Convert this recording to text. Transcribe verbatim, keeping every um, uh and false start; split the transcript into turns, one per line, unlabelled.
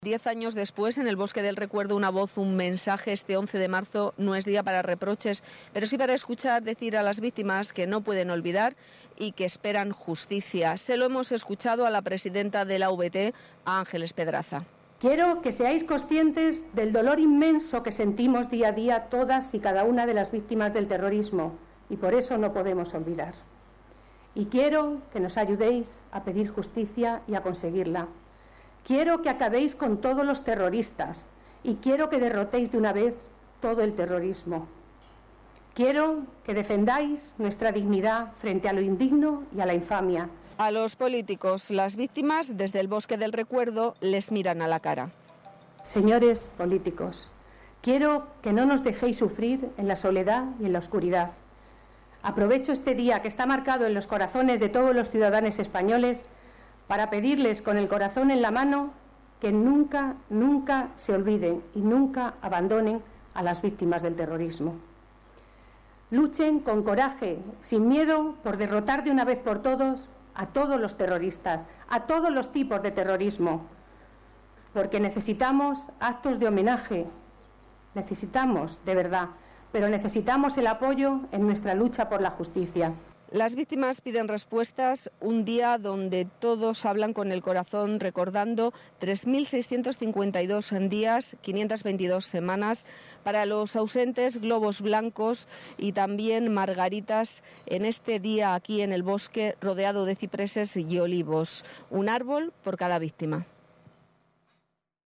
Diez años después, en el Bosque del Recuerdo, una voz, un mensaje. Este once de marzo no es día para reproches, pero sí para escuchar decir a las víctimas que no pueden olvidar y que esperan justicia. Se lo hemos escuchado a la presidenta de la U V T, a Ángeles Pedraza.
Quiero que seáis conscientes del dolor inmenso que sentimos día a día todas y cada una de las víctimas del terrorismo, y por eso no podemos olvidar. Y quiero que nos ayudéis a pedir justicia y a conseguirla. Quiero que acabéis con todos los terroristas y quiero que derrotéis de una vez todo el terrorismo. Quiero que defendáis nuestra dignidad frente a lo indigno y a la infamia.
A los políticos, las víctimas, desde el Bosque del Recuerdo, les miran a la cara.
Señores políticos, quiero que no nos dejéis sufrir en la soledad y en la oscuridad. Aprovecho este día que está marcado en los corazones de todos los ciudadanos españoles para pedirles con el corazón en la mano que nunca, nunca se olviden y nunca abandonen a las víctimas del terrorismo. Luchen con coraje, sin miedo, por derrotar de una vez por todos a todos los terroristas, a todos los tipos de terrorismo, porque necesitamos actos de homenaje, necesitamos, de verdad, pero necesitamos el apoyo en nuestra lucha por la justicia.
Las víctimas piden respuestas, un día donde todos hablan con el corazón, recordando tres mil seiscientos cincuenta y dos días, quinientas veintidós semanas, para los ausentes, globos blancos y también margaritas en este día aquí en el bosque, rodeado de cipreses y olivos, un árbol por cada víctima.